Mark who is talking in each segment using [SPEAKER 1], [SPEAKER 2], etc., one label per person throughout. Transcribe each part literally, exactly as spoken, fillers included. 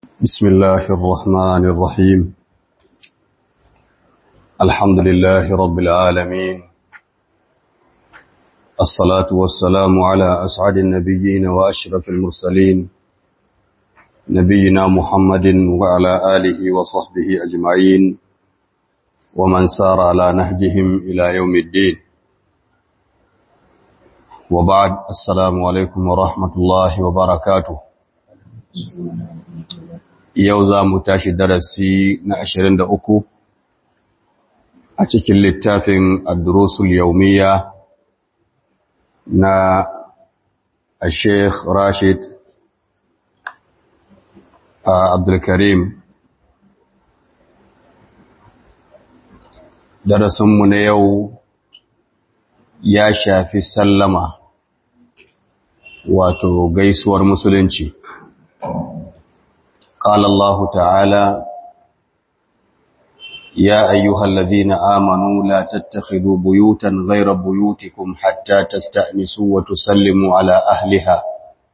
[SPEAKER 1] بسم الله الرحمن الرحيم. الحمد لله رب العالمين، الصلاة والسلام على أسعد النبيين وأشرف المرسلين، نبينا محمد وعلى آله وصحبه أجمعين ومن سار على نهجهم إلى يوم الدين. وبعد، السلام عليكم ورحمة الله وبركاته. Yau za mu tashi darasi na ashirin da uku a cikin littafin Ad-Durusul Yawmiyya na Sheikh Rashid Abdul Karim. Darasinmu na yau ya shafi sallama, wato gaisuwar musulunci. قال الله تعالى: يا أيها الذين آمنوا لا تتخذوا بيوتا غير بيوتكم حتى تستأنسوا وتسلموا على أهلها.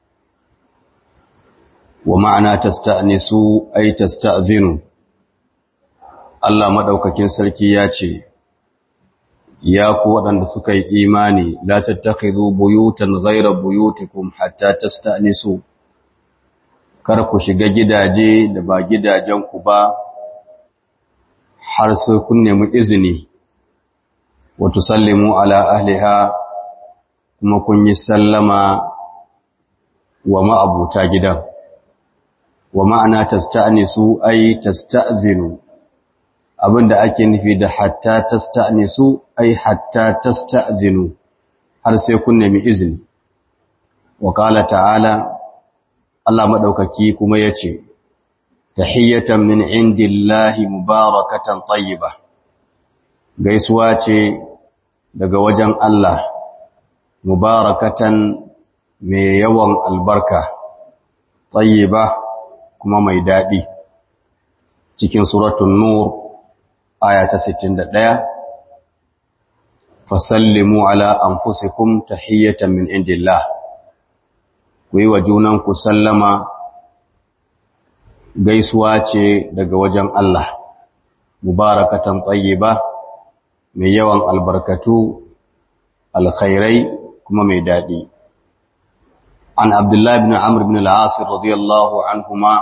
[SPEAKER 1] ومعنى تستأنسوا أي تستأذنوا. الله مدوكاكين سركي ياتي يا قوة سكي إيماني لا تتخذوا بيوتا غير بيوتكم حتى تستأنسوا. Kar ku shiga gidaje da ba gidajenku ba har sai kun nemi izini, wa tusallimu ala ahliha, kuma kun yi sallama wa ma'abuta gidan. Wa ma'ana tasta'nisu ay tasta'zinu, abinda ake nufi da hatta tasta'nisu ay hatta tasta'zinu, har sai kun nemi izini. Wa qala ta'ala, Allah maɗaukaki kuma ya ce, tahiyyatan min indillahi mubarakatan tayyiba, gaisuwa ce daga wajen Allah, mubarakatan mai yawan albarka, tayyiba kuma mai daɗi. Cikin suratun Nur, aya ta sittin da ɗaya, fasallimu ala anfusikum tahiyyatan min indillah. Ku yi wa junanku sallama, gaisuwa ce daga wajen Allah, mubarakatan tayyiba, mai yawan albarkatu, alkhairai kuma mai daɗi. An Abdullah ibn Amr ibn al-As radiyallahu anhuma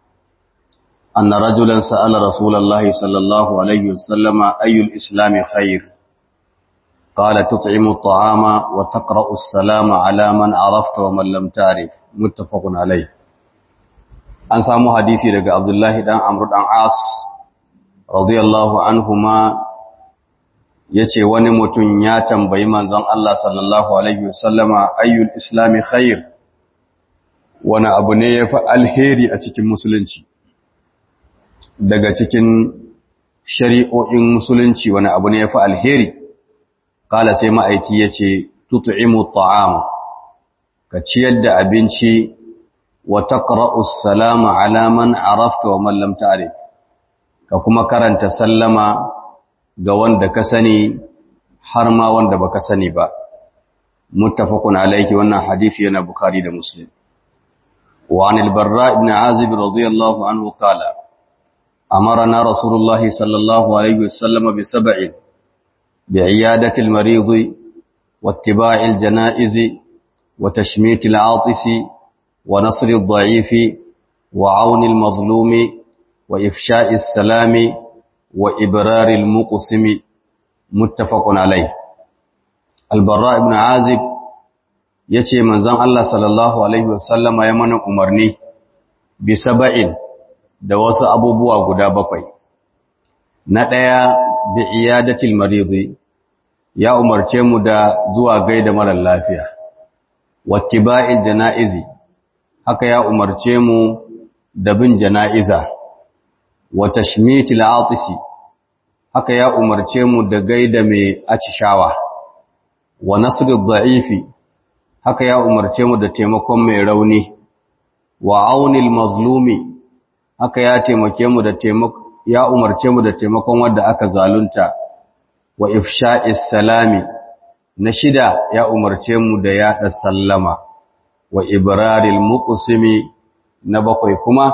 [SPEAKER 1] anna rajulan sa'ala Rasulullahi sallallahu alaihi wasallam ayyul islami khair. قال تطعم الطعام وتقرأ السلام على من عرفت ومن لم تعرف. متفق عليه. an samu hadisi daga Abdullahi dan Amr dan As radiyallahu anhuma yace wani mutum ya tambayi manzon Allah sallallahu alaihi wasallama ayyul islami khair, wani abu ne yafi alheri a cikin musulunci, daga cikin shari'o'in musulunci wani abu ne yafi alheri. Kala sai ma'aiki ya ce, tutu'imu ta'ama, ka ciyar da abinci, wa taqra'us salama ala man arafta wa man lam ta'rif, ka kuma karanta sallama ga wanda ka sani har ma wanda baka sani ba. Muttafaqun alayhi. Wannan hadisi yana Bukhari da Muslim. Wa 'an al-Barra ibn Azib radiyallahu anhu qala amarna Rasulullah sallallahu alayhi wasallam bi sab'in بعيادة المريض واتباع الجنائز وتشميت العاطس ونصر الضعيف وعون المظلوم وإفشاء السلام وإبرار المقسم. متفق عليه. البراء بن عازب yace manzon Allah sallallahu alaihi wasallama ya mana umarni bi sab'in da wasu abubuwa guda bakwai. Na daya, bi iyadatil maridi, ya umarce mu da zuwa gaida mara lafiya. Wattiba'il janaizi, haka ya umarce mu da bin janaiza. Wa tashmitil atisi, haka ya umarce mu da gaida mai acishawa. Wa nasrul dha'ifi, haka ya umarce mu da taimakon mai rauni. Wa aunil mazlumi, haka ya taimake mu da taimako ya umarce mu da taimakon wanda aka zalunta. Wa ifsha'is salami, na shida ya umarce mu da yaɗa sallama. Wa ibraril muqsimi, na bakwai kuma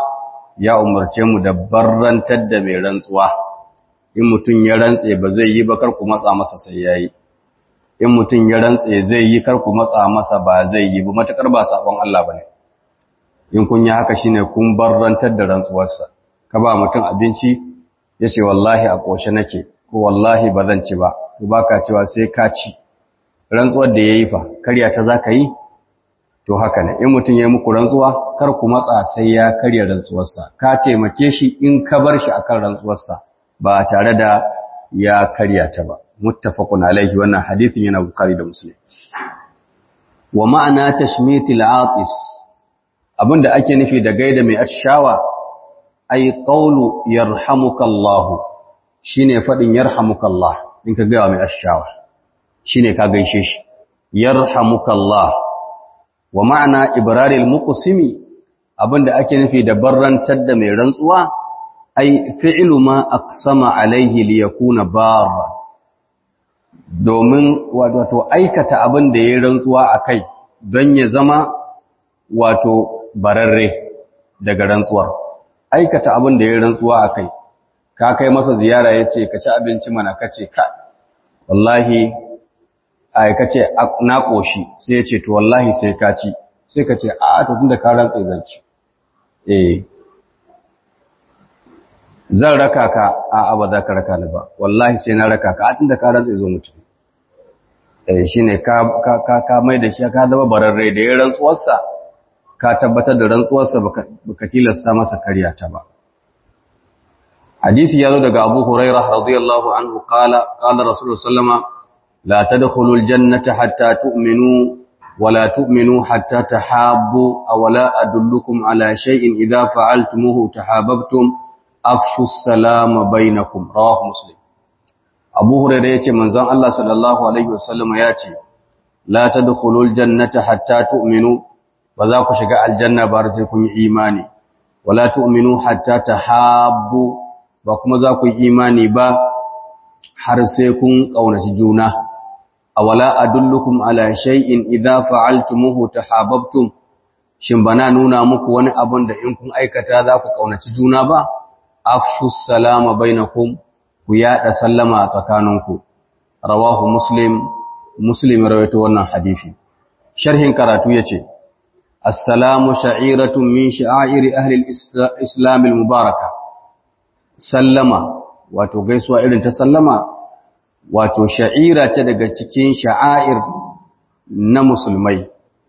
[SPEAKER 1] ya umarce mu da barrantar da mai rantsuwa. In mutum ya rantse ba zai yi ba kar ku matsa masa sai yayi. In mutum ya rantse zai yi kar ku matsa masa ba zai yi ba, matakar ba sabon Allah bane. In kun yi haka shine kun barrantar da rantsuwarsa. Ka ba mutum abinci yace wallahi a koshe nake ko wallahi ba zan ci ba, ko baka cewa sai ka ci. Rantsuwar da yayi fa karya ta zaka yi? To haka ne, in mutum ya yi muku rantsuwa kar ku matsa sai ya karya rantsuwarsa. Ka taimake shi in ka bar shi akan rantsuwarsa ba tare da ya karya ta ba. Muttafaqun alaihi, wannan hadisin yana Bukhari da Muslim. Wa ma'ana tashmitil atis, abinda ake nufi da gaida mai atshawa ay qawlu yarhamukallahu, shine fadin yarhamukallah. In ka ga mai atshawa shine ka gaishe shi, yarhamukallah. Wa ma'ana ibraril muqsimi, abinda ake nufi da barrantar da mai rantsuwa ay fi'lu ma aqsama alaihi liyakuna barra, domin wato aikata abin da ya rantsuwa akai don ya zama wato bararre daga rantsuwar. Aikata abin da ya rantsuwa akai, ka kai masa ziyara yace ka ci abinci mana, kace ka wallahi ai kace na koshi, sai yace to wallahi sai ka ci, sai kace a to tunda ka rantsa zanci eh zan raka ka, a ba za ka raka ni ba, wallahi sai na raka ka, a tunda ka rantsa zo mutum. Eh shine ka ka ka mai da shi ka zama bararre da ya rantsuwarsa, ka tabbatar da rantsuwarsa baka baka tilasta masa kariya ta ba. Hadisi ya zo daga Abu Hurairah radiyallahu anhu qala qala Rasulullah sallallahu alaihi wasallam la tadkhulul jannata hatta tu'minu ولا تؤمنوا حتى تحابوا أولا أدلكم على شيء إذا فعلتموه تحاببتم أفشوا السلام بينكم. رواه مسلم. أبو هريرة يأتي منزان الله صلى الله عليه وسلم يأتي لا تدخلوا الجنة حتى تؤمنوا، وذاك شقاء الجنة بارزكم إيماني، ولا تؤمنوا حتى تحابوا، وكما ذاك إيماني با حرسكم قونة جونه. awala adullukum ala shay'in idza fa'altumuhu tahabbtum, shin bana nuna muku wani abun da in kun aikata za ku kaunaci juna ba? Afshus salama bainakum, ku yada sallama a tsakaninku. Rawahu Muslim, Muslim rawaito wannan hadisi. Sharhin karatu yace assalamu sha'iratun min sha'airi ahli al-islam al-mubaraka. Sallama wato gaisuwa irin ta sallama wato sha'ira ce daga cikin sha'air na musulmai,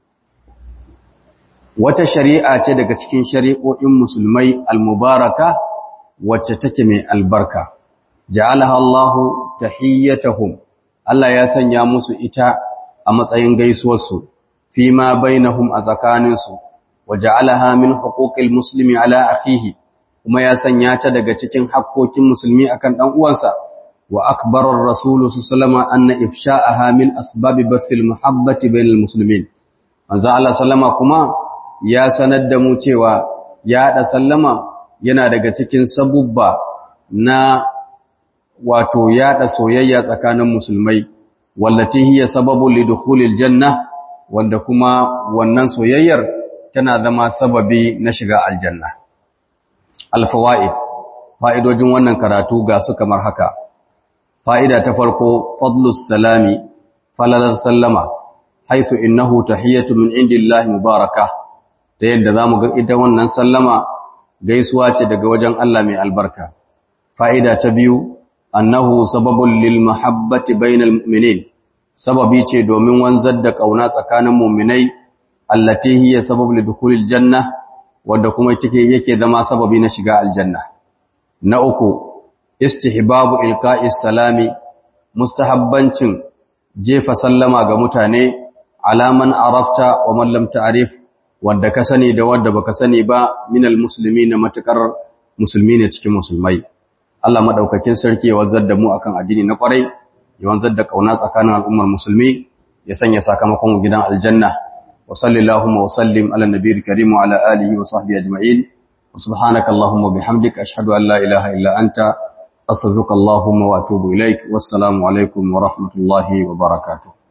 [SPEAKER 1] wata shari'a ce daga cikin shari'o'in musulmai al-mubaraka wacce take mai albarka. Ja'alaha Allahu tahiyyatahum, Allah ya sanya musu ita a matsayin gaisuwarsu fi ma bainahum a tsakaninsu, wa ja'alaha min huquqil muslimi ala akhihi, kuma ya sanya ta daga cikin haƙƙoƙin musulmi akan dan uwansa. وأكبر الرسول صلى الله عليه وسلم أن إفشاءها من أسباب بث المحبة بين المسلمين. manzo Allah sallama kuma ya sanar da mu cewa ya da sallama yana daga cikin sabubba na wato ya da soyayya tsakanin musulmai, wallati hiya sababu lidukhulil janna, wanda kuma wannan soyayyar tana zama sababi na shiga aljanna. Alfawaid, fa'idojin wannan karatu ga su kamar haka. Fa'ida ta farko, fadlus salami, falalar sallama, haisu innahu tahiyyatu min indillahi mubaraka, ta yadda za mu ga ita wannan sallama gaisuwa ce daga wajen Allah mai albarka. Fa'ida ta biyu, annahu sababun lil mahabbati bainal mu'minin, sababi ce domin wanzar da ƙauna tsakanin mu'minai, allati hiya sababul dukhulil janna, wanda kuma take yake zama sababi na shiga aljanna. Na uku, istihbabu ilqa'is salami, mustahabbancin jefa sallama ga mutane, alaman arafta wa man lam ta'rif, wanda ka sani da wanda baka sani ba, minal muslimina, matakar musulmi ne cikin musulmai. Allah madaukakin sarki ya wanzar da mu akan addini na kwarai, ya wanzar da kauna tsakanin al'ummar musulmi, ya sanya sakamakon gidan aljanna. Wa sallallahu wa sallim ala nabiyil karim wa ala alihi wa sahbihi ajma'in. Wa subhanaka allahumma bihamdika ashhadu an la ilaha illa anta أستغفرك اللهم وأتوب إليك والسلام عليكم ورحمة الله وبركاته.